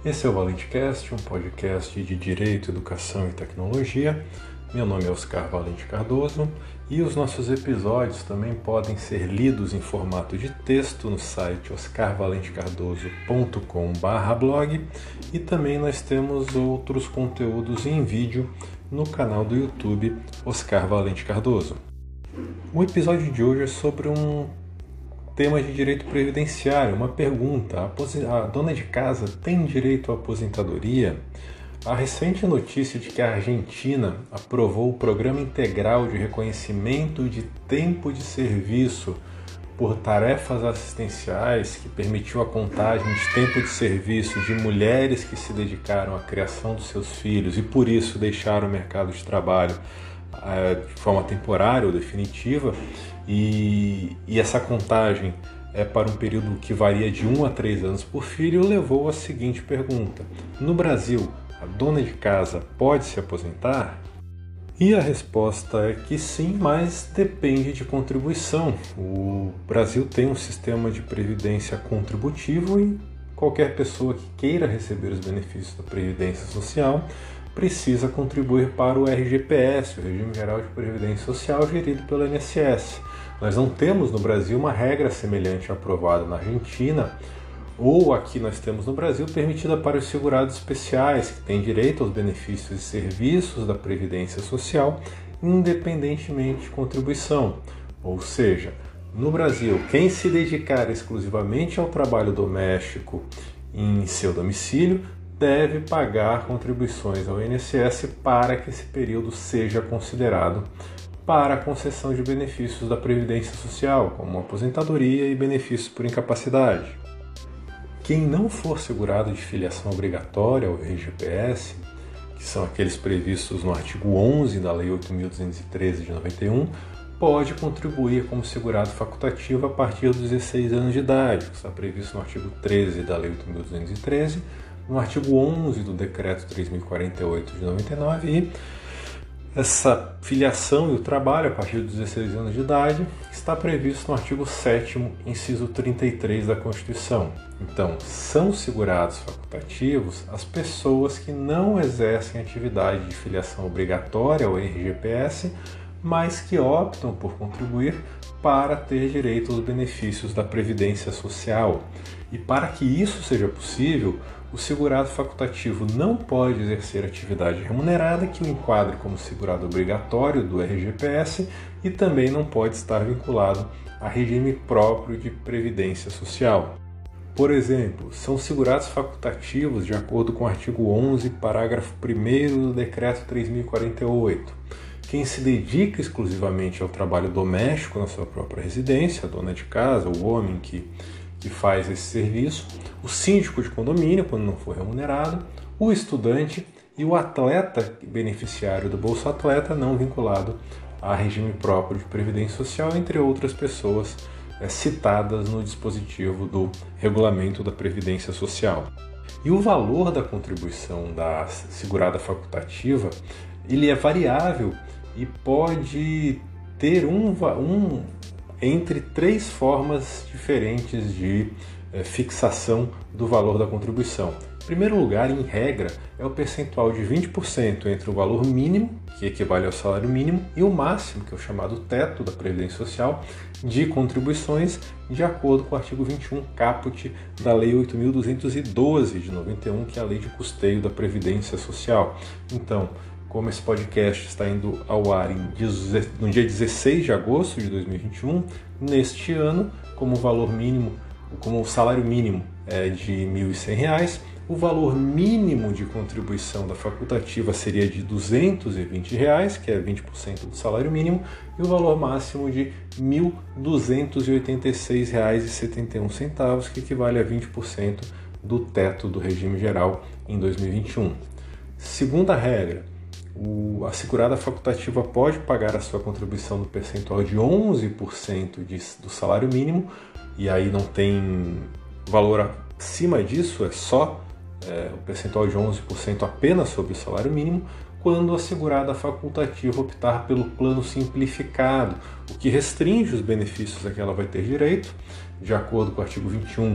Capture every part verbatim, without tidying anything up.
Esse é o ValenteCast, um podcast de Direito, Educação e Tecnologia. Meu nome é Oscar Valente Cardoso e os nossos episódios também podem ser lidos em formato de texto no site oscar valente cardoso ponto com barra blog e também nós temos outros conteúdos em vídeo no canal do YouTube Oscar Valente Cardoso. O episódio de hoje é sobre um tema de direito previdenciário, uma pergunta: a dona de casa tem direito à aposentadoria? A recente notícia de que a Argentina aprovou o Programa Integral de Reconhecimento de Tempo de Serviço por Tarefas Assistenciais, que permitiu a contagem de tempo de serviço de mulheres que se dedicaram à criação dos seus filhos e por isso deixaram o mercado de trabalho de forma temporária ou definitiva, e, e essa contagem é para um período que varia de um a três anos por filho, levou à seguinte pergunta: no Brasil, a dona de casa pode se aposentar? E a resposta é que sim, mas depende de contribuição. O Brasil tem um sistema de previdência contributivo e qualquer pessoa que queira receber os benefícios da Previdência Social precisa contribuir para o R G P S, o Regime Geral de Previdência Social, gerido pelo I N S S. Nós não temos no Brasil uma regra semelhante aprovada na Argentina, ou aqui nós temos no Brasil, permitida para os segurados especiais, que têm direito aos benefícios e serviços da Previdência Social, independentemente de contribuição. Ou seja, no Brasil, quem se dedicar exclusivamente ao trabalho doméstico em seu domicílio deve pagar contribuições ao I N S S para que esse período seja considerado para a concessão de benefícios da Previdência Social, como aposentadoria e benefícios por incapacidade. Quem não for segurado de filiação obrigatória ao R G P S, que são aqueles previstos no artigo onze da Lei oito mil duzentos e treze de noventa e um, pode contribuir como segurado facultativo a partir dos dezesseis anos de idade, que está previsto no artigo treze da Lei oito mil duzentos e treze, no artigo onze do Decreto três mil e quarenta e oito de noventa e nove, e essa filiação e o trabalho a partir dos dezesseis anos de idade está previsto no artigo sétimo, inciso trinta e três da Constituição. Então, são segurados facultativos as pessoas que não exercem atividade de filiação obrigatória ao R G P S, mas que optam por contribuir para ter direito aos benefícios da Previdência Social. E para que isso seja possível, o segurado facultativo não pode exercer atividade remunerada que o enquadre como segurado obrigatório do R G P S e também não pode estar vinculado a regime próprio de previdência social. Por exemplo, são segurados facultativos de acordo com o artigo onze, parágrafo primeiro do Decreto três mil e quarenta e oito. Quem se dedica exclusivamente ao trabalho doméstico na sua própria residência, a dona de casa, o homem que que faz esse serviço, o síndico de condomínio, quando não for remunerado, o estudante e o atleta beneficiário do Bolsa Atleta não vinculado a regime próprio de previdência social, entre outras pessoas é, citadas no dispositivo do Regulamento da Previdência Social. E o valor da contribuição da segurada facultativa, ele é variável e pode ter um, um entre três formas diferentes de eh, fixação do valor da contribuição. Em primeiro lugar, em regra, é o percentual de vinte por cento entre o valor mínimo, que equivale ao salário mínimo, e o máximo, que é o chamado teto da Previdência Social, de contribuições, de acordo com o artigo vinte e um caput da Lei oito mil duzentos e doze de noventa e um, que é a Lei de Custeio da Previdência Social. Então, como esse podcast está indo ao ar em, no dia dezesseis de agosto de dois mil e vinte e um, neste ano, como o valor mínimo, como o salário mínimo é de mil e cem reais, o valor mínimo de contribuição da facultativa seria de duzentos e vinte reais, que é vinte por cento do salário mínimo, e o valor máximo de mil duzentos e oitenta e seis reais e setenta e um centavos, que equivale a vinte por cento do teto do regime geral em dois mil e vinte e um. Segunda regra: O, a segurada facultativa pode pagar a sua contribuição no percentual de onze por cento de, do salário mínimo, e aí não tem valor acima disso, é só é, o percentual de onze por cento apenas sobre o salário mínimo, quando a segurada facultativa optar pelo plano simplificado, o que restringe os benefícios a que ela vai ter direito, de acordo com o artigo vinte e um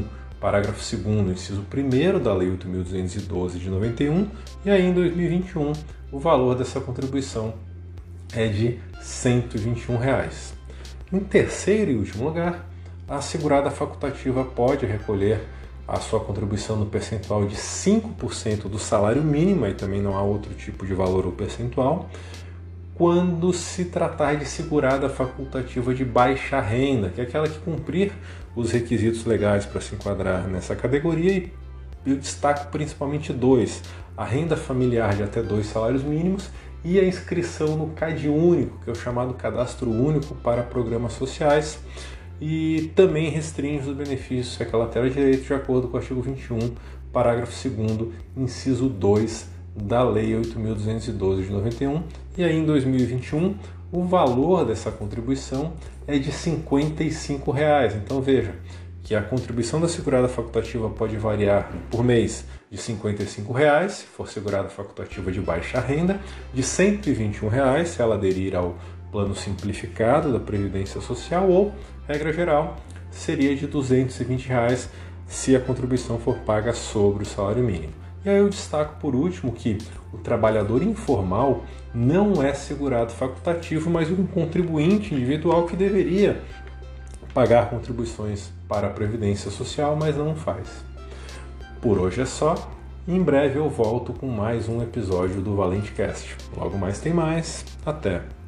parágrafo segundo, inciso primeiro da Lei oito mil duzentos e doze de noventa e um, e aí em dois mil e vinte e um o valor dessa contribuição é de cento e vinte e um reais. Em terceiro e último lugar, a segurada facultativa pode recolher a sua contribuição no percentual de cinco por cento do salário mínimo, e também não há outro tipo de valor ou percentual, quando se tratar de segurada facultativa de baixa renda, que é aquela que cumprir os requisitos legais para se enquadrar nessa categoria, e eu destaco principalmente dois: a renda familiar de até dois salários mínimos e a inscrição no CadÚnico, que é o chamado Cadastro Único para Programas Sociais, e também restringe os benefícios a que ela terá direito de acordo com o artigo vinte e um, parágrafo segundo, inciso dois da Lei oito mil duzentos e doze de noventa e um, e aí em dois mil e vinte e um o valor dessa contribuição é de cinquenta e cinco reais. Então veja que a contribuição da segurada facultativa pode variar por mês de cinquenta e cinco reais, se for segurada facultativa de baixa renda, de cento e vinte e um reais, se ela aderir ao plano simplificado da Previdência Social, ou, regra geral, seria de duzentos e vinte reais se a contribuição for paga sobre o salário mínimo. E aí eu destaco por último que o trabalhador informal não é segurado facultativo, mas um contribuinte individual que deveria pagar contribuições para a Previdência Social, mas não faz. Por hoje é só. Em breve eu volto com mais um episódio do ValenteCast. Logo mais tem mais. Até!